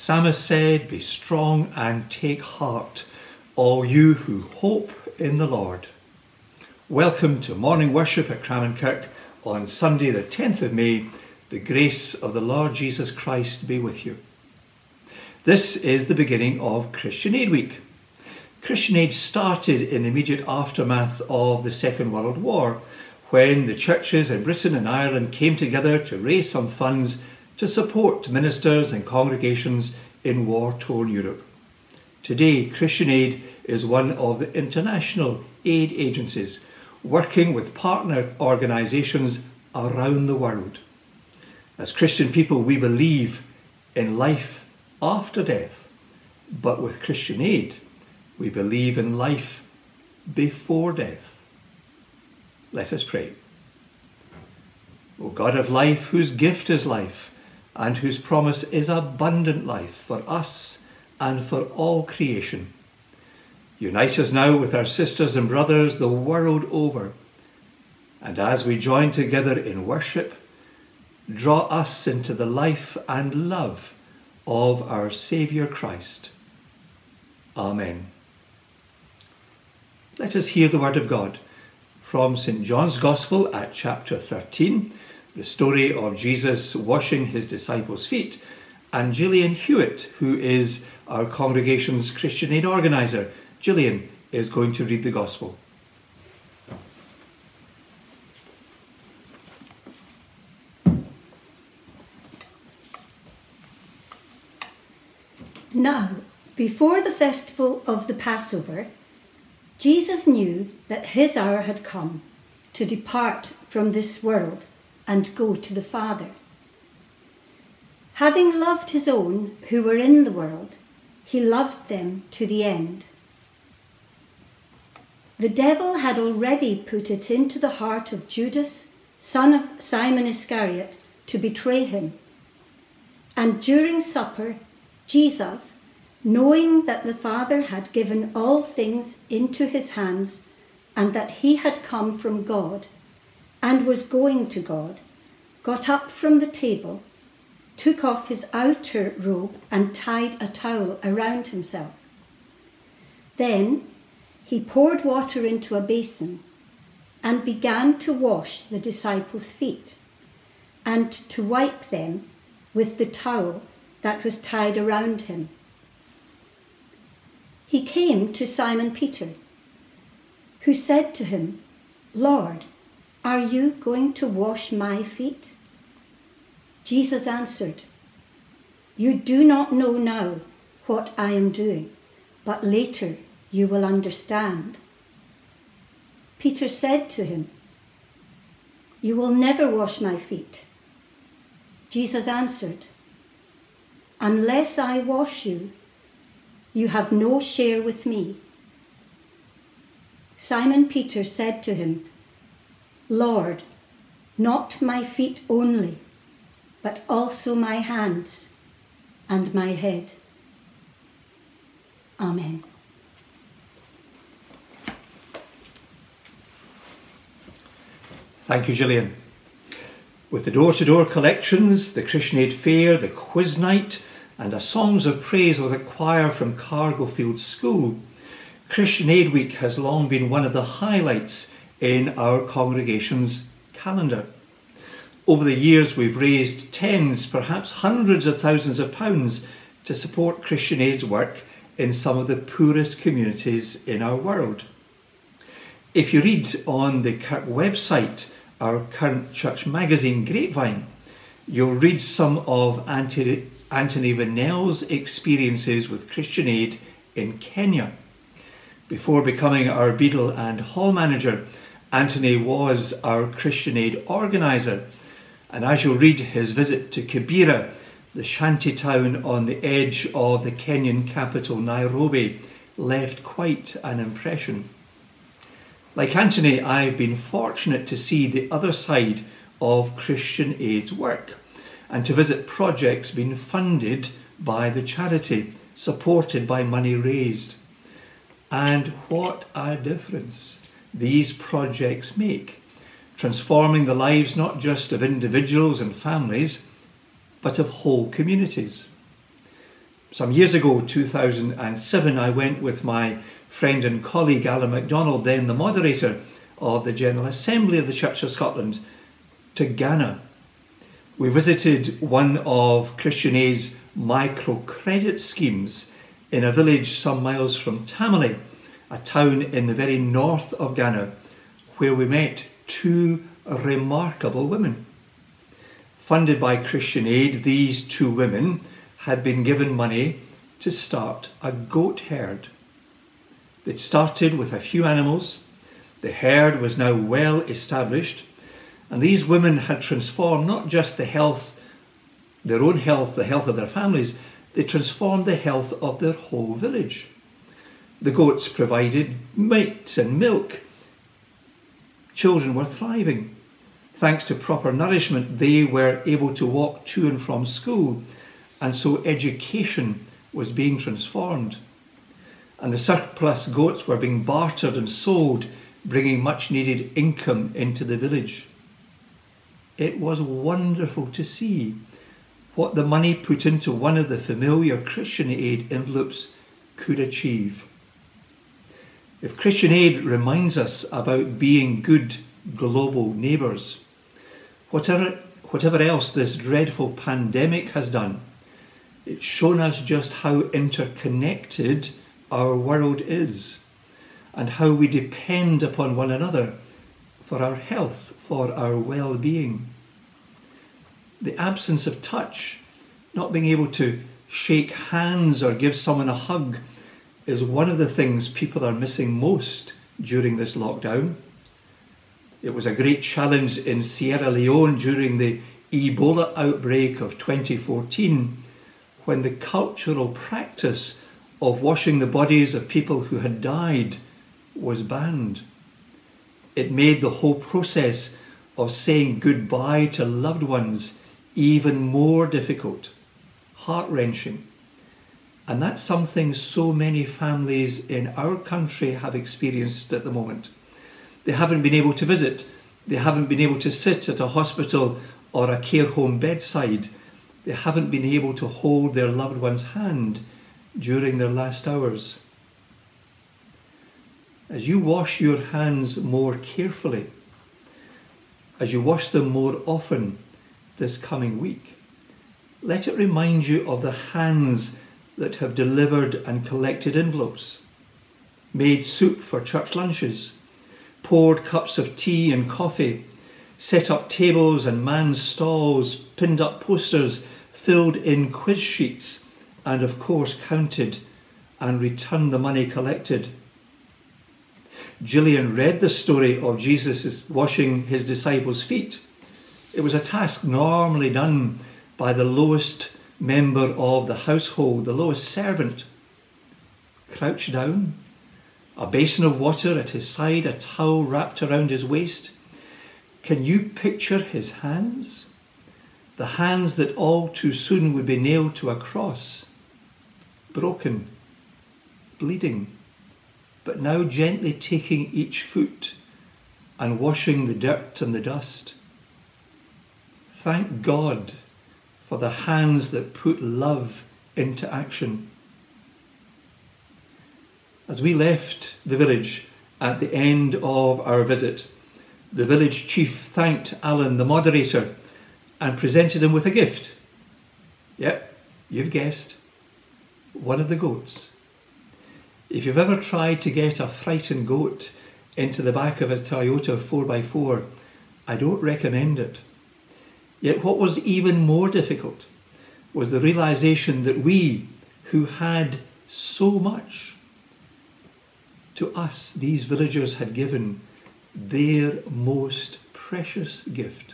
psalmist said, "Be strong and take heart, all you who hope in the Lord." Welcome to morning worship at Cramen Kirk on Sunday the 10th of May. The grace of the Lord Jesus Christ be with you. This is the beginning of Christian Aid Week. Christian Aid started in the immediate aftermath of the Second World War, when the churches in Britain and Ireland came together to raise some funds to support ministers and congregations in war-torn Europe. Today, Christian Aid is one of the international aid agencies working with partner organisations around the world. As Christian people, we believe in life after death, but with Christian Aid, we believe in life before death. Let us pray. O God of life, whose gift is life, and whose promise is abundant life for us and for all creation, unite us now with our sisters and brothers the world over, and as we join together in worship, draw us into the life and love of our Saviour Christ. Amen. Let us hear the word of God from St. John's Gospel at chapter 13, the story of Jesus washing his disciples' feet, and Gillian Hewitt, who is our congregation's Christian Aid organiser. Gillian is going to read the Gospel. Now, before the festival of the Passover, Jesus knew that his hour had come to depart from this world and go to the Father. Having loved his own who were in the world, he loved them to the end. The devil had already put it into the heart of Judas, son of Simon Iscariot, to betray him. And during supper, Jesus, knowing that the Father had given all things into his hands, and that he had come from God, and was going to God, got up from the table, took off his outer robe and tied a towel around himself. Then he poured water into a basin and began to wash the disciples' feet and to wipe them with the towel that was tied around him. He came to Simon Peter, who said to him, "Lord, are you going to wash my feet?" Jesus answered, "You do not know now what I am doing, but later you will understand." Peter said to him, "You will never wash my feet." Jesus answered, "Unless I wash you, you have no share with me." Simon Peter said to him, "Lord, not my feet only, but also my hands and my head." Amen. Thank you, Gillian. With the door-to-door collections, the Christian Aid Fair, the quiz night, and a Songs of Praise with a choir from Cargofield School, Christian Aid Week has long been one of the highlights in our congregation's calendar. Over the years, we've raised tens, perhaps hundreds of thousands of pounds to support Christian Aid's work in some of the poorest communities in our world. If you read on the Kirk website our current church magazine, Grapevine, you'll read some of Anthony Vinnell's experiences with Christian Aid in Kenya. Before becoming our Beadle and Hall manager, Anthony was our Christian Aid organiser, and as you'll read, his visit to Kibera, the shanty town on the edge of the Kenyan capital Nairobi, left quite an impression. Like Anthony, I've been fortunate to see the other side of Christian Aid's work and to visit projects being funded by the charity, supported by money raised. And what a difference these projects make, transforming the lives not just of individuals and families, but of whole communities. Some years ago, 2007, I went with my friend and colleague Alan MacDonald, then the moderator of the General Assembly of the Church of Scotland, to Ghana. We visited one of Christian Aid's microcredit schemes in a village some miles from Tamale, a town in the very north of Ghana, where we met two remarkable women. Funded by Christian Aid, these two women had been given money to start a goat herd. They'd started with a few animals. The herd was now well established, and these women had transformed not just their own health, the health of their families, they transformed the health of their whole village. The goats provided meat and milk. Children were thriving. Thanks to proper nourishment, they were able to walk to and from school, and so education was being transformed. And the surplus goats were being bartered and sold, bringing much needed income into the village. It was wonderful to see what the money put into one of the familiar Christian Aid envelopes could achieve. If Christian Aid reminds us about being good global neighbours, whatever else this dreadful pandemic has done, it's shown us just how interconnected our world is and how we depend upon one another for our health, for our well-being. The absence of touch, not being able to shake hands or give someone a hug, is one of the things people are missing most during this lockdown. It was a great challenge in Sierra Leone during the Ebola outbreak of 2014, when the cultural practice of washing the bodies of people who had died was banned. It made the whole process of saying goodbye to loved ones even more difficult, heart-wrenching. And that's something so many families in our country have experienced at the moment. They haven't been able to visit. They haven't been able to sit at a hospital or a care home bedside. They haven't been able to hold their loved one's hand during their last hours. As you wash your hands more carefully, as you wash them more often this coming week, let it remind you of the hands that have delivered and collected envelopes, made soup for church lunches, poured cups of tea and coffee, set up tables and manned stalls, pinned up posters, filled in quiz sheets, and of course counted and returned the money collected. Gillian read the story of Jesus washing his disciples' feet. It was a task normally done by the lowest member of the household, the lowest servant. Crouched down, a basin of water at his side, a towel wrapped around his waist. Can you picture his hands? The hands that all too soon would be nailed to a cross, broken, bleeding, but now gently taking each foot and washing the dirt and the dust. Thank God for the hands that put love into action. As we left the village at the end of our visit, the village chief thanked Alan, the moderator, and presented him with a gift. Yep, you've guessed, one of the goats. If you've ever tried to get a frightened goat into the back of a Toyota 4x4, I don't recommend it. Yet what was even more difficult was the realization that we, who had so much, to us these villagers had given their most precious gift.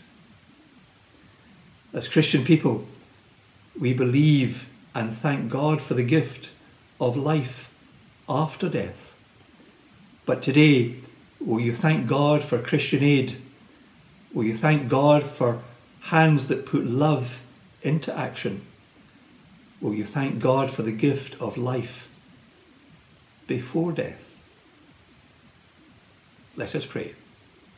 As Christian people, we believe and thank God for the gift of life after death. But today, will you thank God for Christian Aid? Will you thank God for hands that put love into action? Will you thank God for the gift of life before death? Let us pray.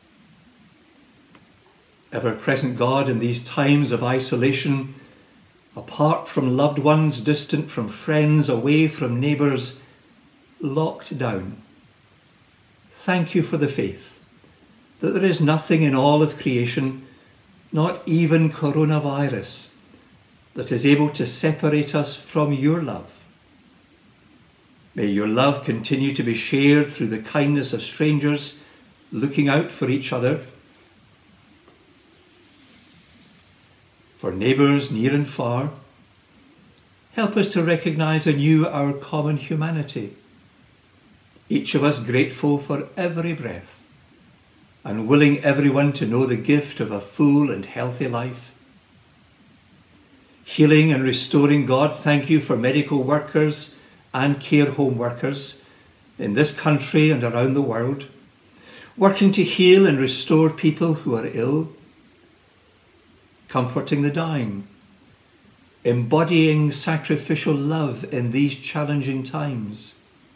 Ever-present God, in these times of isolation, apart from loved ones, distant from friends, away from neighbours, locked down. Thank you for the faith that there is nothing in all of creation, not even coronavirus, that is able to separate us from your love. May your love continue to be shared through the kindness of strangers looking out for each other, for neighbours near and far. Help us to recognise anew our common humanity, each of us grateful for every breath and willing everyone to know the gift of a full and healthy life. Healing and restoring God, thank you for medical workers and care home workers in this country and around the world, working to heal and restore people who are ill, comforting the dying, embodying sacrificial love in these challenging times.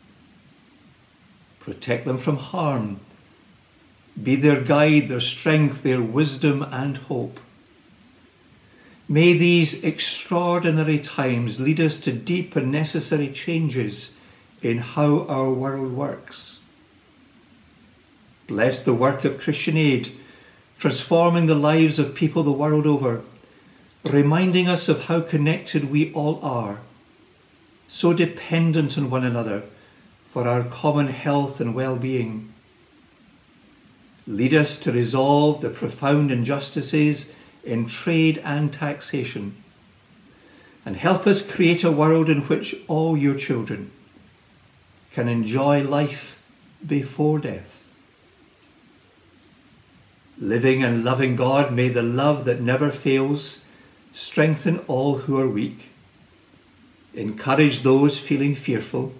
Protect them from harm. Be their guide, their strength, their wisdom and hope. May these extraordinary times lead us to deep and necessary changes in how our world works. Bless the work of Christian Aid, transforming the lives of people the world over, reminding us of how connected we all are, so dependent on one another for our common health and well-being. Lead us to resolve the profound injustices in trade and taxation, and help us create a world in which all your children can enjoy life before death. Living and loving God, may the love that never fails strengthen all who are weak, encourage those feeling fearful,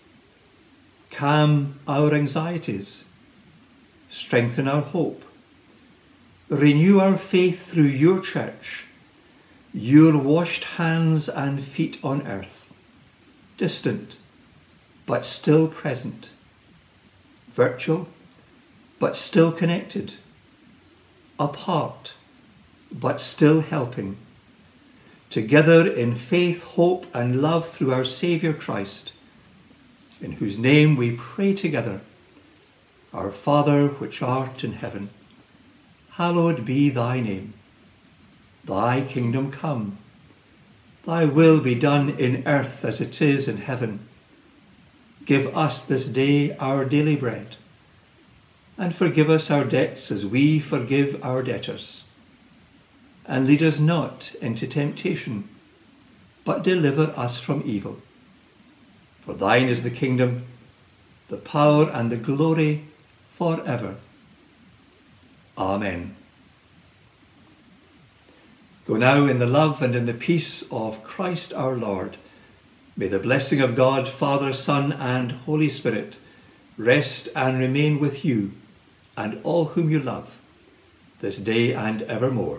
calm our anxieties, strengthen our hope, renew our faith through your church, your washed hands and feet on earth, distant but still present, virtual but still connected, apart but still helping, together in faith, hope and love through our Saviour Christ, in whose name we pray together. Our Father, which art in heaven, hallowed be thy name. Thy kingdom come. Thy will be done in earth as it is in heaven. Give us this day our daily bread, and forgive us our debts as we forgive our debtors. And lead us not into temptation, but deliver us from evil. For thine is the kingdom, the power and the glory forever. Amen. Go now in the love and in the peace of Christ our Lord. May the blessing of God, Father, Son, and Holy Spirit rest and remain with you and all whom you love, this day and evermore.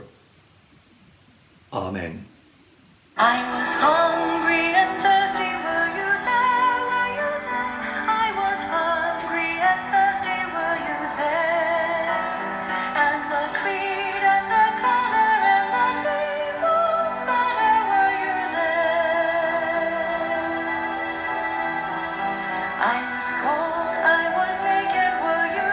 Amen. I was hungry and thirsty, were you there? Were you there? I was hungry and thirsty, were you there? And the creed and the color and the name won't matter, were you there? I was cold, I was naked, were you